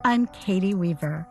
I'm Katie Weaver.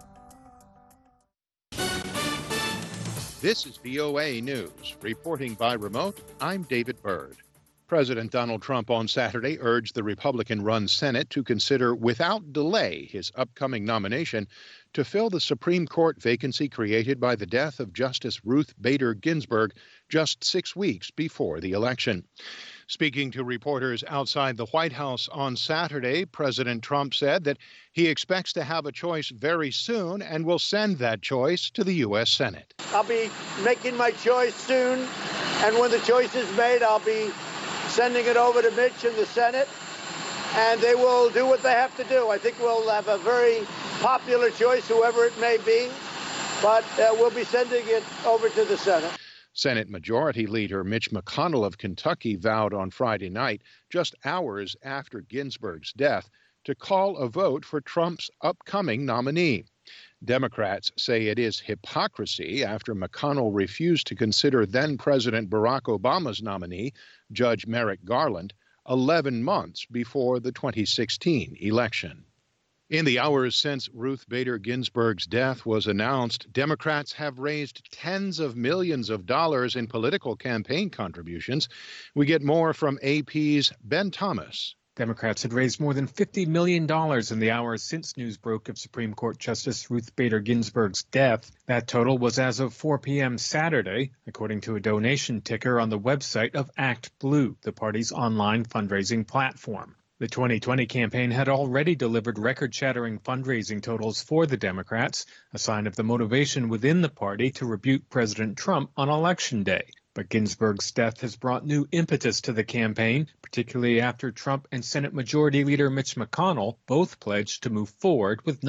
This is VOA News. Reporting by remote, I'm David Byrd. President Donald Trump on Saturday urged the Republican-run Senate to consider without delay his upcoming nomination to fill the Supreme Court vacancy created by the death of Justice Ruth Bader Ginsburg just 6 weeks before the election. Speaking to reporters outside the White House on Saturday, President Trump said that he expects to have a choice very soon and will send that choice to the U.S. Senate. I'll be making my choice soon, and when the choice is made, I'll be sending it over to Mitch in the Senate, and they will do what they have to do. I think we'll have a very popular choice, whoever it may be, but we'll be sending it over to the Senate. Senate Majority Leader Mitch McConnell of Kentucky vowed on Friday night, just hours after Ginsburg's death, to call a vote for Trump's upcoming nominee. Democrats say it is hypocrisy after McConnell refused to consider then-President Barack Obama's nominee, Judge Merrick Garland, 11 months before the 2016 election. In the hours since Ruth Bader Ginsburg's death was announced, Democrats have raised tens of millions of dollars in political campaign contributions. We get more from AP's Ben Thomas. Democrats had raised more than $50 million in the hours since news broke of Supreme Court Justice Ruth Bader Ginsburg's death. That total was as of 4 p.m. Saturday, according to a donation ticker on the website of Act Blue, the party's online fundraising platform. The 2020 campaign had already delivered record-shattering fundraising totals for the Democrats, a sign of the motivation within the party to rebuke President Trump on Election Day. But Ginsburg's death has brought new impetus to the campaign, particularly after Trump and Senate Majority Leader Mitch McConnell both pledged to move forward with